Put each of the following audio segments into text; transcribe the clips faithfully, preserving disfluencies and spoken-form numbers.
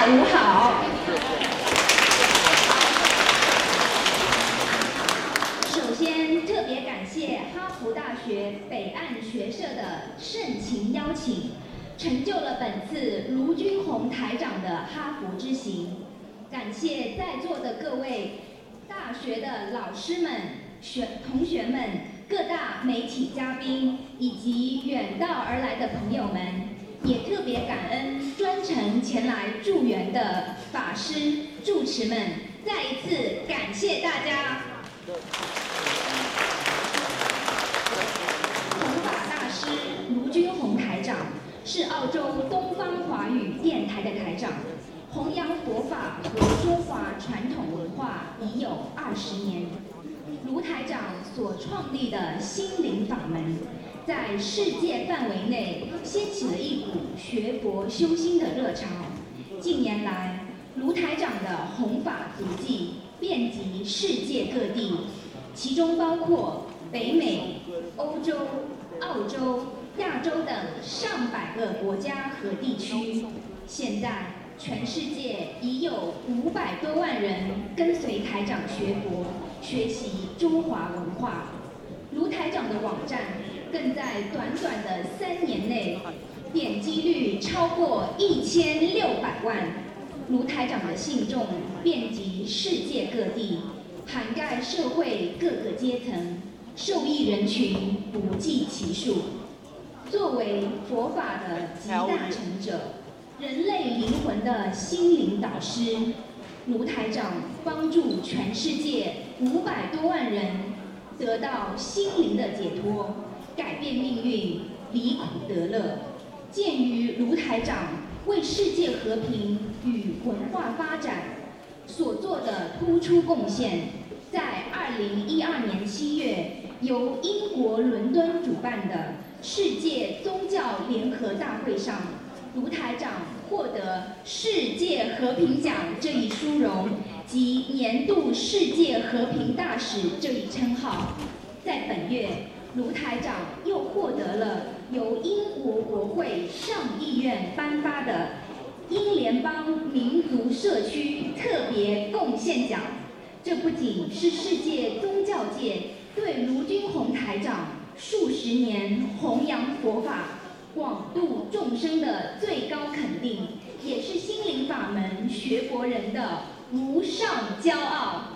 下午好。首先，特别感谢哈佛大学北岸学社的盛情邀请，成就了本次卢军宏台长的哈佛之行。感谢在座的各位大学的老师们、学同学们、各大媒体嘉宾以及远道而来的朋友们，也特别感恩专程前来助缘的法师、住持们，再一次感谢大家。弘法大师卢军宏台长是澳洲东方华语电台的台长，弘扬佛法和中华传统文化已有二十年。卢台长所创立的心灵法门，在世界范围内掀起了一股学佛修心的热潮。近年来，卢台长的弘法足迹遍及世界各地，其中包括北美、欧洲、澳洲、亚洲等上百个国家和地区。现在，全世界已有五百多万人跟随台长学佛，学习中华文化。卢台长的网站更在短短的三年内，点击率超过一千六百万。卢台长的信众遍及世界各地，涵盖社会各个阶层，受益人群不计其数。作为佛法的集大成者，人类灵魂的心灵导师，卢台长帮助全世界五百多万人得到心灵的解脱，改变命运，离苦得乐。鉴于卢台长为世界和平与文化发展所做的突出贡献，在二零一二年七月，由英国伦敦主办的世界宗教联合大会上，卢台长获得世界和平奖这一殊荣及年度世界和平大使这一称号。在本月，卢台长又获得了由英国国会上议院颁发的英联邦民族社区特别贡献奖。这不仅是世界宗教界对卢军宏台长数十年弘扬佛法、广度众生的最高肯定，也是心灵法门学佛人的无上骄傲。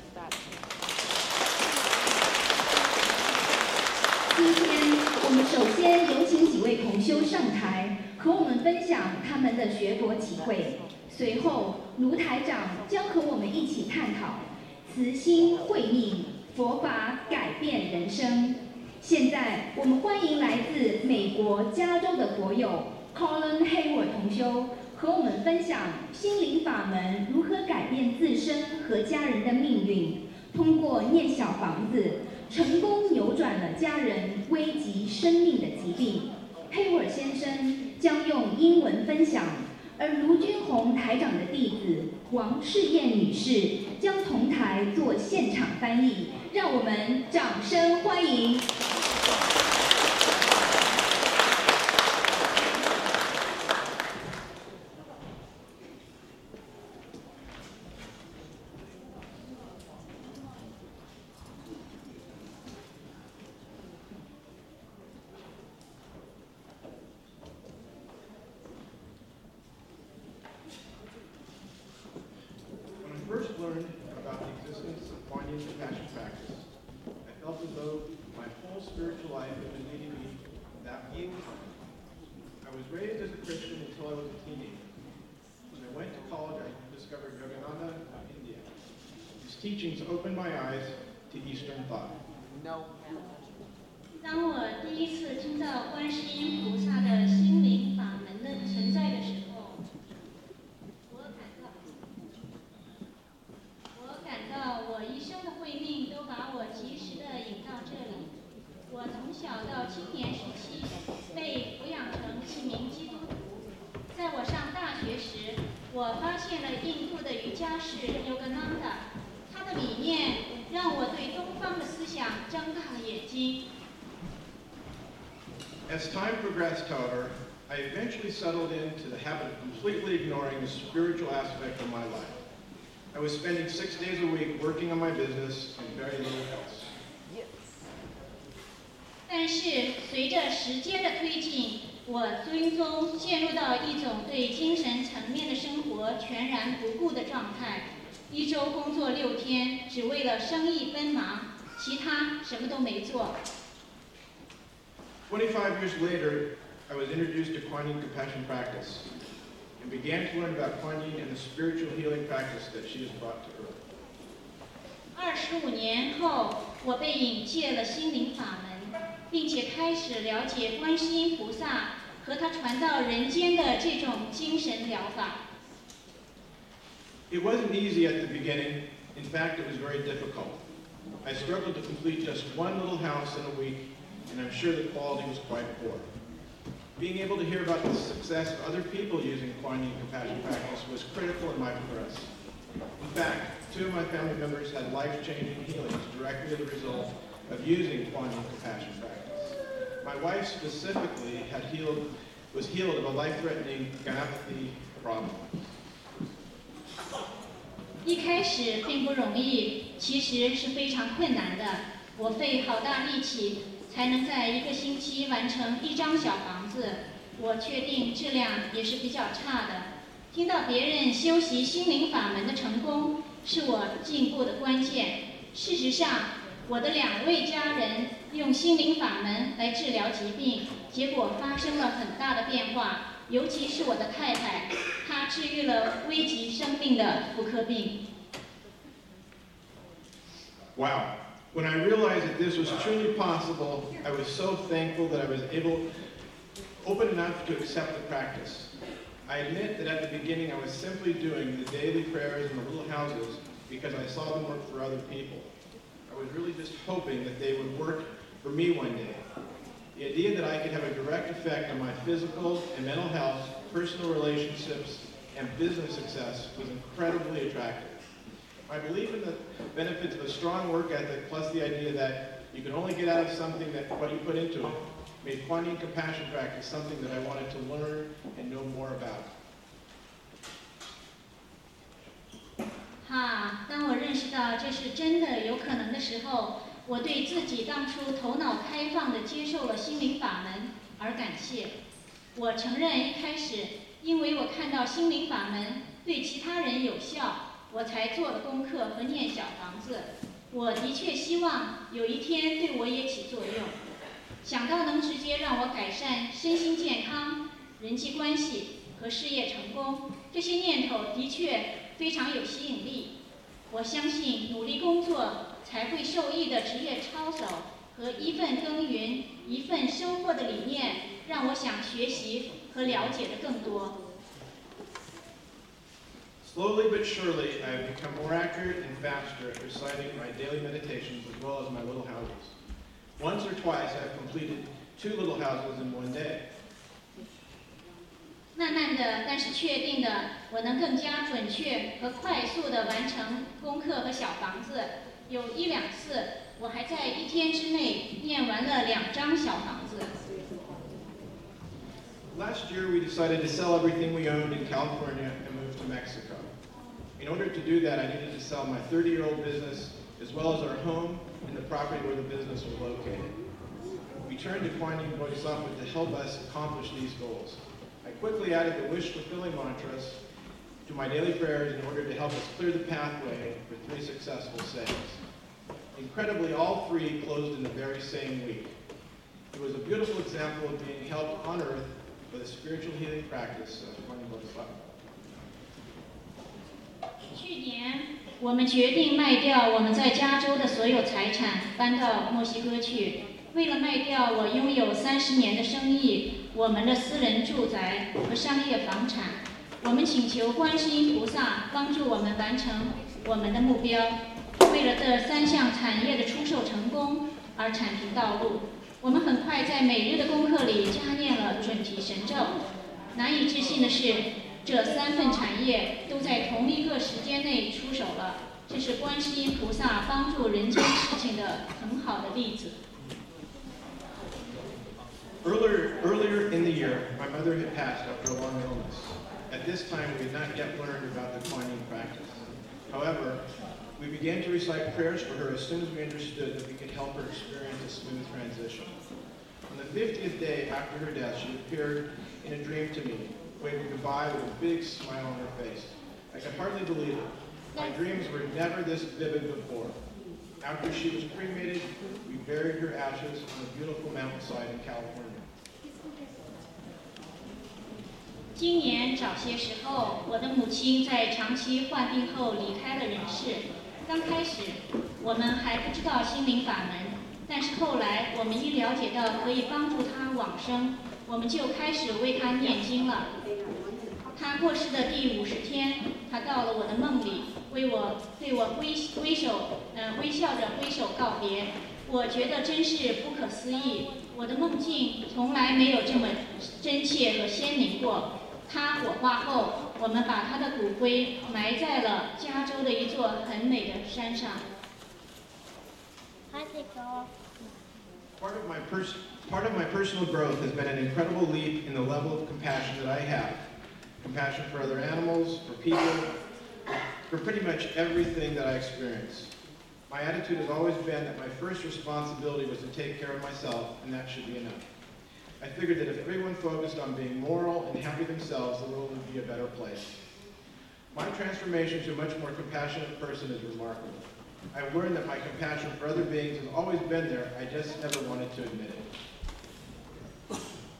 今天我们首先有请几位同修上台，和我们分享他们的学佛体会。随后，卢台长将和我们一起探讨慈心慧命，佛法改变人生。现在，我们欢迎来自美国加州的佛友 Colin Hayward 同修，和我们分享心灵法门如何改变自身和家人的命运，通过念小房子，成功扭转了家人危及生命的疾病。Hayward 先生将用英文分享，而卢军宏台长的弟子王世燕女士将同台做现场翻译，让我们掌声欢迎。 Learned about the existence of Kuan Yin compassion practice, I felt as though my whole spiritual life had been leading me that being time. I was raised as a Christian until I was a teenager. When I went to college, I discovered Yogananda in India. His teachings opened my eyes to Eastern thought. No. 当我第一次听到观世音菩萨的心灵法门的存在的时候，我感到，我感到我一生的慧命都把我及时地引到这里。我从小到青年时期被抚养成一名基督徒。在我上大学时，我发现了印度的瑜伽士 Yogananda， 他的理念让我对东方的思想张大了眼睛。 As time progressed, however, I eventually settled into the habit of completely ignoring the spiritual aspect of my life. I was spending six days a week working on my business and very little else. 但是随着时间的推进，我最终陷入到一种对精神层面的生活全然不顾的状态。一周工作六天，只为了生意奔忙，其他什么都没做。 twenty-five years later, I was introduced to Kuan Yin Compassion Practice and began to learn about Kuan Yin and the spiritual healing practice that she has brought to earth. 二十五年后，我被引介了心灵法门，并且开始了解观世音菩萨和他传到人间的这种精神疗法。 It wasn't easy at the beginning. In fact, it was very difficult. I struggled to complete just one little house in a week, and I'm sure the quality was quite poor. Being able to hear about the success of other people using Kuan Yin Compassion Practice was critical in my progress. In fact, two of my family members had life-changing healings directly as a result of using Kuan Yin Compassion Practice. My wife specifically had healed, was healed of a life-threatening ganapathy problem. 一开始并不容易，其实是非常困难的。我费好大力气，才能在一个星期完成一张小房子。我确定质量也是比较差的。听到别人修习心灵法门的成功，是我进步的关键。事实上，我的两位家人用心灵法门来治疗疾病，结果发生了很大的变化。尤其是我的太太，她治愈了危及生命的妇科病。 Wow. When I realized that this was truly possible, I was so thankful that I was able, open enough to accept the practice. I admit that at the beginning I was simply doing the daily prayers in the little houses because I saw them work for other people. I was really just hoping that they would work for me one day. The idea that I could have a direct effect on my physical and mental health, personal relationships, and business success was incredibly attractive. My belief in the benefits of a strong work ethic, plus the idea that you can only get out of something that what you put into it, made Kuan Yin Compassion Practice something that I wanted to learn and know more about. 哈，当我认识到这是真的有可能的时候，我对自己当初头脑开放地接受了心灵法门而感谢。我承认一开始，因为我看到心灵法门对其他人有效，我才做了功课和念小房子。我的确希望有一天对我也起作用，想到能直接让我改善身心健康、人际关系和事业成功，这些念头的确非常有吸引力。我相信努力工作才会受益的职业操守和一份耕耘一份收获的理念，让我想学习和了解的更多。 Slowly but surely, I have become more accurate and faster at reciting my daily meditations as well as my little houses. Once or twice, I have completed two little houses in one day. 慢慢的，但是确定的，我能更加准确和快速地完成功课和小房子。有一两次，我还在一天之内念完了两张小房子。 Last year, we decided to sell everything we owned in California and move to Mexico. In order to do that, I needed to sell my thirty-year-old business as well as our home and the property where the business was located. We turned to Kuan Yin Bodhisattva to help us accomplish these goals. I quickly added the wish-fulfilling mantras to my daily prayers in order to help us clear the pathway for three successful sales. Incredibly, all three closed in the very same week. It was a beautiful example of being helped on earth with a spiritual healing practice of Kuan Yin Bodhisattva. 去年，我们决定卖掉我们在加州的所有财产，搬到墨西哥去。为了卖掉我拥有三十年的生意、我们的私人住宅和商业房产，我们请求观世音菩萨帮助我们完成我们的目标。为了这三项产业的出售成功而铲平道路，我们很快在每日的功课里加念了准提神咒。难以置信的是，这三份产业都在同一个时间内出手了，这是观世音菩萨帮助人间事情的很好的例子。 Earlier, earlier in the year, year, my mother had passed after a long illness. At this time, we had not yet learned about the Kuan Yin practice. However, we began to recite prayers for her as soon as we understood that we could help her experience a smooth transition. On the fiftieth day after her death, she appeared in a dream to me, waving goodbye with a big smile on her face. I could hardly believe it. My dreams were never this vivid before. After she was cremated, we buried her ashes on a beautiful mountainside in California. 今年早些时候，我的母亲在长期患病后离开了人世。刚开始，我们还不知道心灵法门，但是后来我们一了解到可以帮助她往生，我们就开始为她念经了。她过世的第五十天，她到了我的梦里，为我对我挥挥手，呃，微笑着挥手告别。我觉得真是不可思议，我的梦境从来没有这么真切和鲜明过。他火化后，我们把他的骨灰埋在了加州的一座很美的山上。 Part of my pers- part of my personal growth has been an incredible leap in the level of compassion that I have. Compassion for other animals, for people, for pretty much everything that I experience. My attitude has always been that my first responsibility was to take care of myself, and that should be enough. I figured that if everyone focused on being moral and happy themselves, the world would be a better place. My transformation to a much more compassionate person is remarkable. I've learned that my compassion for other beings has always been there, I just never wanted to admit it.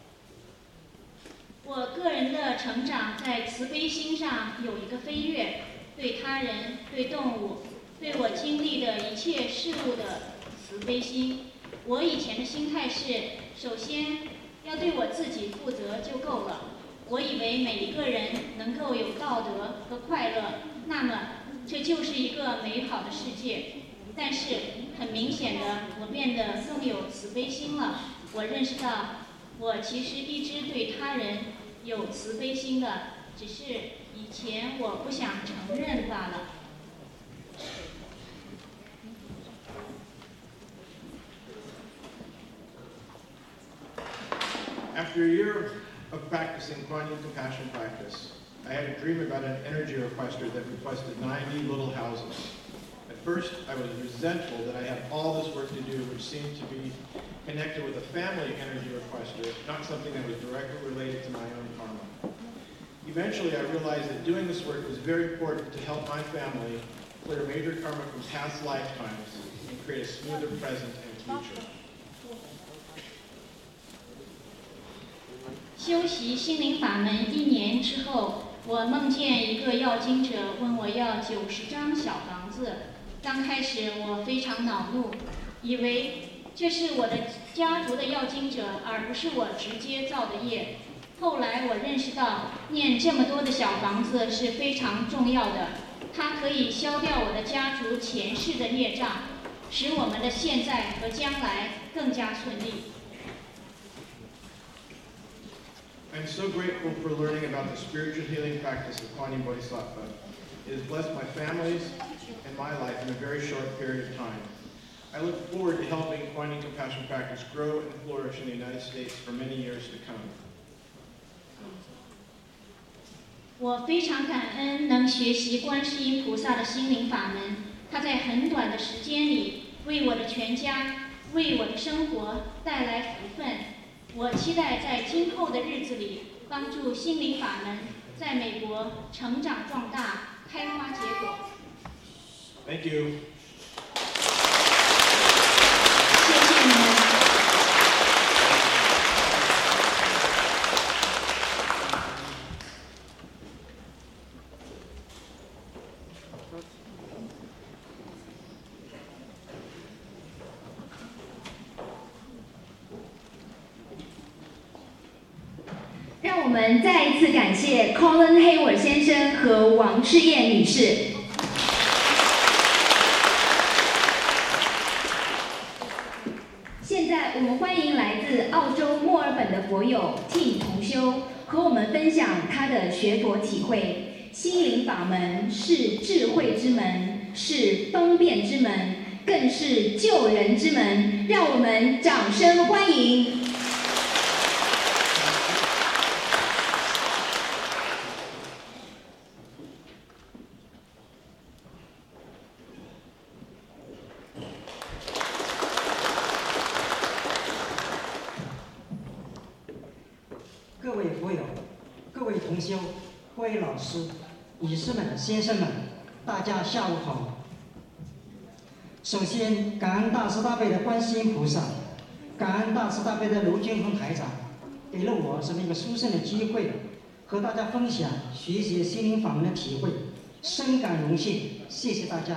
我个人的成长在慈悲心上有一个飞跃，对他人、对动物、对我经历的一切事物的慈悲心。我以前的心态是，首先要对我自己负责就够了。我以为每一个人能够有道德和快乐，那么这就是一个美好的世界。但是很明显的，我变得更有慈悲心了。我认识到，我其实一直对他人有慈悲心的，只是以前我不想承认罢了。 After a year of practicing Kuan Yin compassion practice, I had a dream about an energy requester that requested ninety little houses. At first, I was resentful that I had all this work to do, which seemed to be connected with a family energy requester, not something that was directly related to my own karma. Eventually, I realized that doing this work was very important to help my family clear major karma from past lifetimes and create a smoother present and future. 修习心灵法门一年之后，我梦见一个要经者问我要九十张小房子。刚开始我非常恼怒，以为这是我的家族的要经者，而不是我直接造的业。后来我认识到，念这么多的小房子是非常重要的，它可以消掉我的家族前世的业障，使我们的现在和将来更加顺利。 I'm so grateful for learning about the spiritual healing practice of Kuan Yin Bodhisattva. It has blessed my families and my life in a very short period of time. I look forward to helping Kuan Yin compassion practice grow and flourish in the United States for many years to come. 我非常感恩能学习观世音菩萨的心灵法门，他在很短的时间里为我的全家、为我的生活带来福分。我期待在今后的日子里，帮助心灵法门在美国成长壮大、开花结果。 Thank you. 谢谢你们。 让我们再一次感谢 Colin Hayward 先生和王世燕女士。现在我们欢迎来自澳洲墨尔本的佛友 T 同修，和我们分享他的学佛体会。心灵法门是智慧之门，是方便之门，更是救人之门。让我们掌声欢迎。 修，各位老师、女士们、先生们，大家下午好。首先，感恩大慈大悲的观世音菩萨，感恩大慈大悲的卢军宏台长，给了我这么一个殊胜的机会，和大家分享学习心灵法门的体会，深感荣幸，谢谢大家。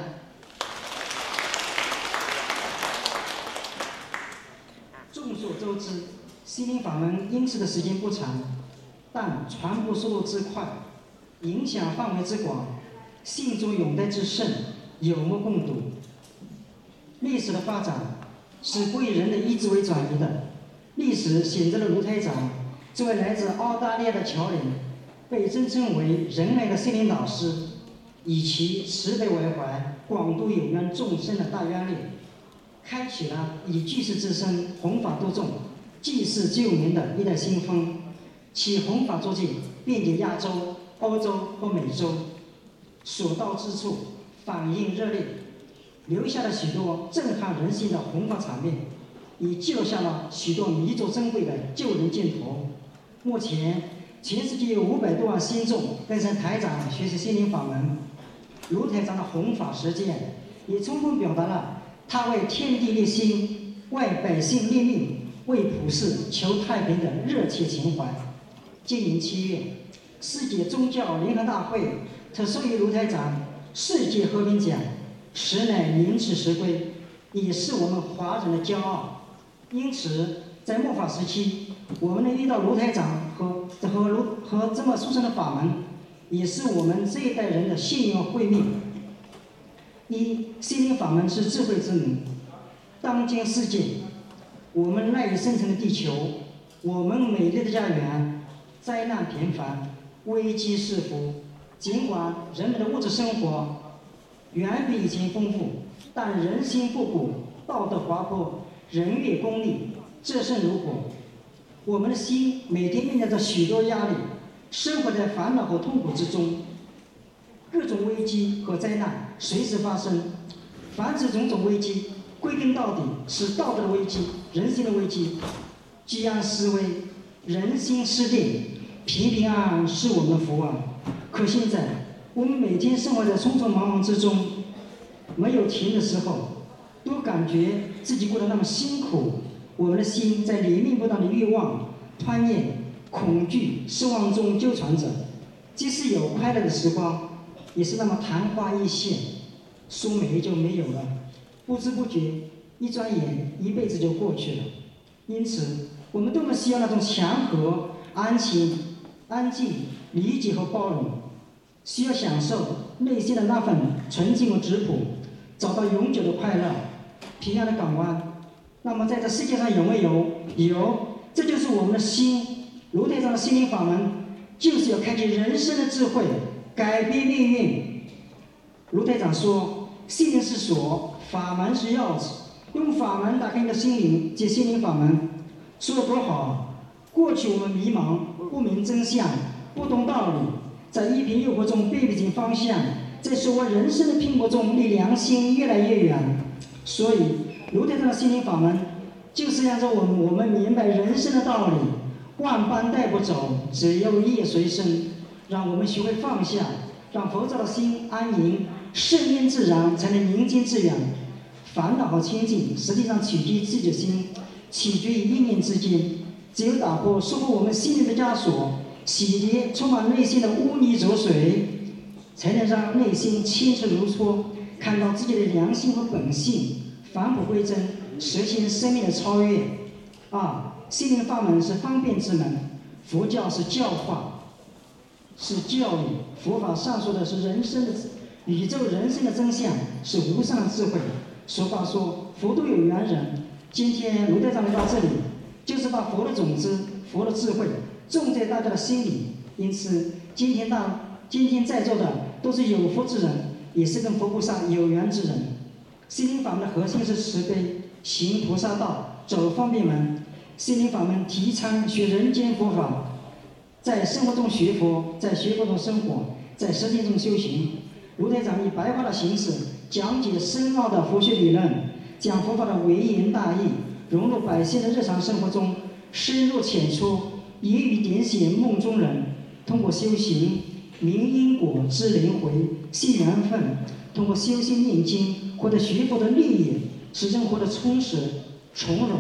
众所周知，心灵法门应持的时间不长，但传播速度之快，影响范围之广，信众拥戴之盛，有目共睹。历史的发展是不以人的意志为转移的。历史选择了卢台长这位来自澳大利亚的侨人，被尊称为人类的心灵导师，以其慈悲为怀、广度有缘众生的大愿力，开启了以济世之身弘法度众、济世救民的一代新风。其弘法足迹遍及亚洲、欧洲和美洲，所到之处反应热烈，留下了许多震撼人心的弘法场面，也记录下了许多弥足珍贵的救人镜头。目前，全世界有五百多万信众跟随台长学习心灵法门。卢台长的弘法实践，也充分表达了他为天地立心、为百姓立命、为普世求太平的热切情怀。今年七月，世界宗教联合大会特授予卢台长世界和平奖，实乃名至实归，也是我们华人的骄傲。因此，在末法时期，我们能遇到卢台长和和卢和这么殊胜的法门，也是我们这一代人的幸运慧命。一，心灵法门是智慧之门。当今世界，我们赖以生存的地球，我们美丽的家园，灾难频繁，危机四伏。尽管人们的物质生活远比以前丰富，但人心不古，道德滑坡，人越功利，自身如果。我们的心每天面对着许多压力，生活在烦恼和痛苦之中，各种危机和灾难随时发生。凡此种种危机，归根到底是道德的危机、人心的危机。居安思危，人心思定，平平安安是我们的福啊！可现在，我们每天生活在匆匆忙忙之中，没有停的时候，都感觉自己过得那么辛苦。我们的心在连绵不断的欲望、贪念、恐惧、失望中纠缠着。即使有快乐的时光，也是那么昙花一现，说没就没有了。不知不觉，一转眼，一辈子就过去了。因此，我们多么需要那种祥和、安静、安静、理解和包容，需要享受内心的那份纯净和质朴，找到永久的快乐、平安的港湾。那么，在这世界上有没有？有，这就是我们的心。卢台长的心灵法门，就是要开启人生的智慧，改变命运。卢台长说：“心灵是锁，法门是钥匙，用法门打开你的心灵，即心灵法门。”说得多好！过去我们迷茫，不明真相，不懂道理，在一片诱惑中背不进方向，在所谓人生的拼搏中离良心越来越远。所以，卢台长的心灵法门，就是让着我们我们明白人生的道理，万般带不走，只有业随身。让我们学会放下，让浮躁的心安宁，顺应自然，才能宁静致远。烦恼和清净，实际上取决于自己的心，取决于一念之间。只有打破束缚我们心灵的枷锁，洗涤充满内心的污泥浊水，才能让内心清澈如初，看到自己的良心和本性，返璞归真，实现生命的超越。二，心灵法门是方便之门。佛教是教化，是教育。佛法上说的是人生的宇宙人生的真相，是无上的智慧。俗话说，佛度有缘人。今天卢台长来到这里，就是把佛的种子、佛的智慧种在大家的心里。因此，今天大今天在座的都是有福之人，也是跟佛菩萨有缘之人。心灵法门的核心是慈悲，行菩萨道，走方便门。心灵法门提倡学人间佛法，在生活中学佛，在学佛中生活，在实践中修行。卢台长以白话的形式讲解深奥的佛学理论，将佛法的微言大义融入百姓的日常生活中，深入浅出，一语点醒梦中人。 通过修行明因果、知轮回、系缘分，通过修心念经获得学佛的利益，使人活得充实从容。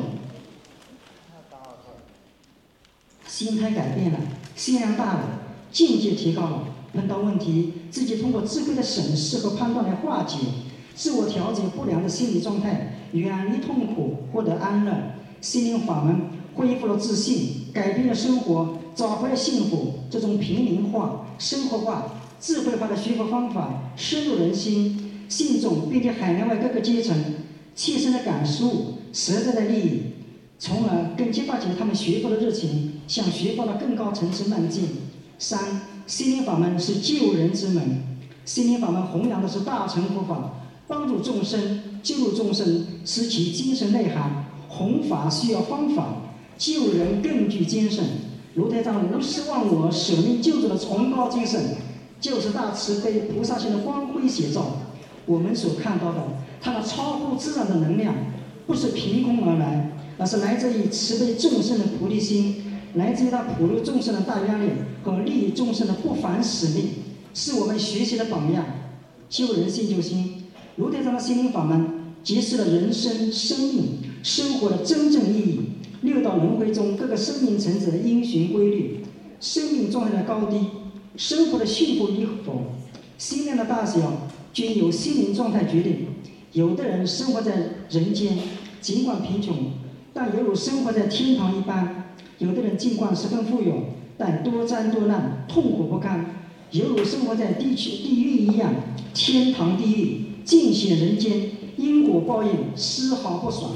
心态改变了，心量大了，境界提高了，碰到问题自己通过智慧的审视和判断来化解，自我调节不良的心理状态，远离痛苦，获得安乐。心灵法门恢复了自信，改变了生活，找回了幸福。这种平民化、生活化、智慧化的学佛方法深入人心，信众并且海内外各个阶层切身的感受实在的利益，从而更激发起他们学佛的热情，向学佛的更高层次迈进。三、心灵法门是救人之门。心灵法门弘扬的是大乘佛法，帮助众生、救助众生是其精神内涵。弘法需要方法，救人更具精神。卢台长无私忘我、舍命救助的崇高精神，就是大慈悲菩萨心的光辉写照。我们所看到的，它那超乎自然的能量，不是凭空而来，而是来自于慈悲众生的菩提心，来自于他普度众生的大愿力和利益众生的不凡使命，是我们学习的榜样。救人信救心，卢台长的心灵法门揭示了人生、生命、生活的真正意义，六道轮回中各个生命层次的因循规律，生命状态的高低，生活的幸福与否，心量的大小均由心灵状态决定。有的人生活在人间，尽管贫穷，但犹如生活在天堂一般；有的人尽管十分富有，但多灾多难，痛苦不堪，犹如生活在地区地狱一样。天堂地狱尽显人间，因果报应丝毫不爽。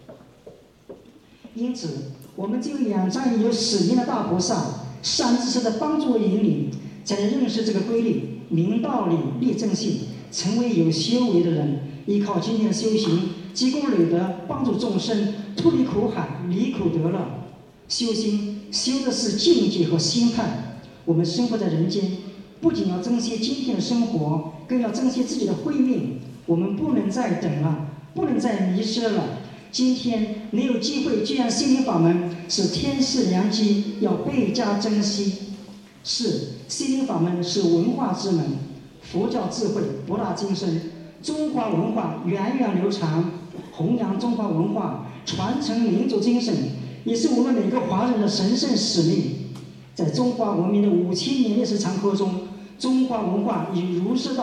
因此，我们就仰仗于有使命的大菩萨善知识的帮助和引领，才能认识这个规律，明道理，立正信，成为有修为的人。依靠今天的修行，积功累德，帮助众生脱离苦海，离苦得乐。修心修的是境界和心态。我们生活在人间，不仅要珍惜今天的生活，更要珍惜自己的慧命。我们不能再等了，不能再迷失了。今天能有机会居然心灵法门，是天赐良机，要倍加珍惜。是，心灵法门是文化之门，佛教智慧博大精深，中华文化源远流长，弘扬中华文化，传承民族精神，也是我们每个华人的神圣使命。在中华文明的五千年历史长河中，中华文化以儒释道